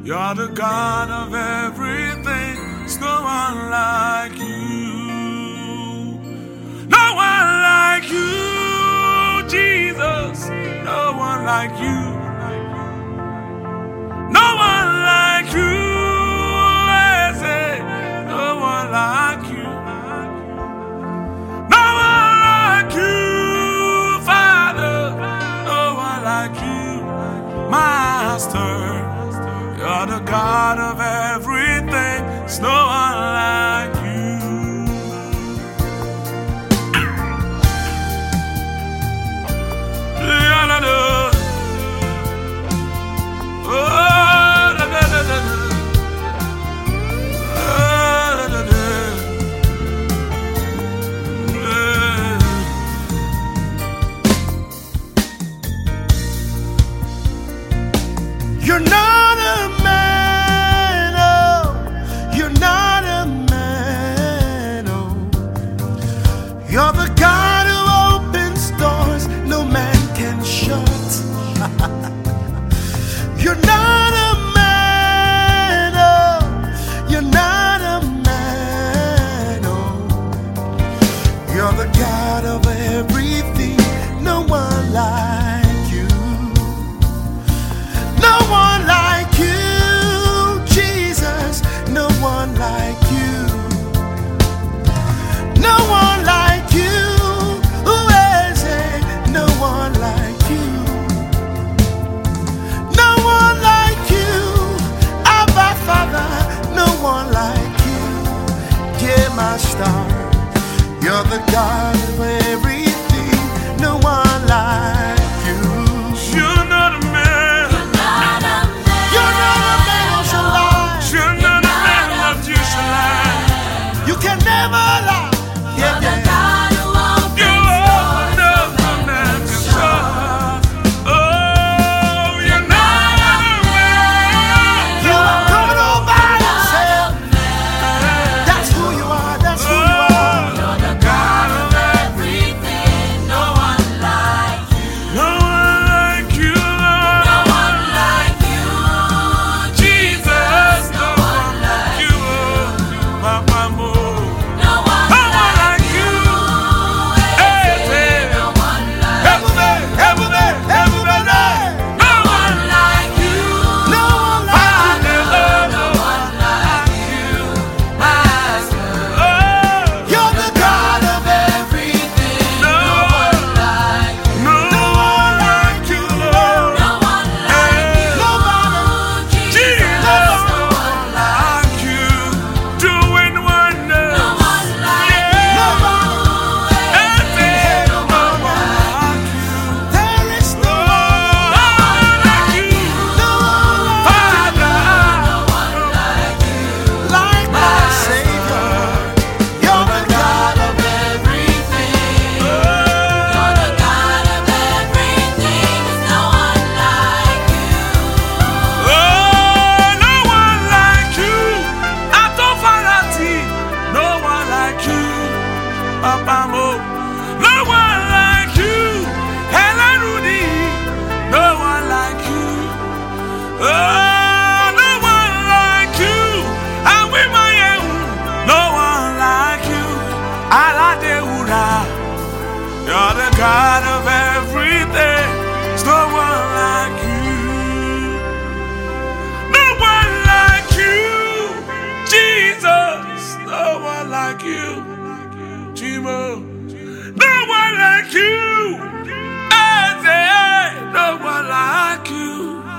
You're the God of everything. There's no one like you. No one like you, Jesus. No one like you. No one like you. I say, no one like you. No one like you, Father. No one like you, Master. You're the God of everything. There's no one like you. You're not a man, oh, you're not a man, oh. You're the God who opens doors no man can shut. You're not a man, oh, you're not a man, oh. You're the God of everything, no one like you. No one like you, Jesus, no one like you. No one like you, who is it? No one like you. No one like you, Abba Father, no one like you. Dear Master, you're the God of everything, no one like you. You're not a man. You're not a man who shall lie. You're not a man that you shall lie. You can never lie. Yeah, yeah. You are no man can shut. Oh, you're not a man. You are God all by yourself. That's who you are. That's who you are. You're the God of everything. No one like you. No one like you. No one like you. Jesus. No one like you. Papa Mo. No one like you. No one like you. No one like you. No one like No one like you. Master. You're the God of everything. No one like you. No one like you, Lord. No one like you. Nobody. Jesus. No one like you. Doing wonders. No one like you. No one like you. There is no No one like you. no one Father. like my Savior. You're the God of everything. You're the God of everything. There's no one like you. Oh, no one like you. Atofarati. No one like you. Papa Mo. No one like you. Helen Rudy. No one like you. Oh, no one like you. Awimayehu. No one like you. Aladeura. You're the God of everything. There's no one like you. No one like you, Jesus. No one like you, Timo. No one like you, Isaiah. No one like you.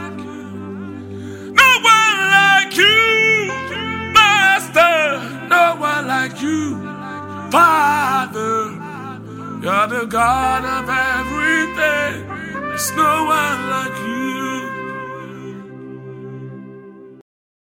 No one like you, Master. No one like you, Father. You're the God of everything. There's no one like you.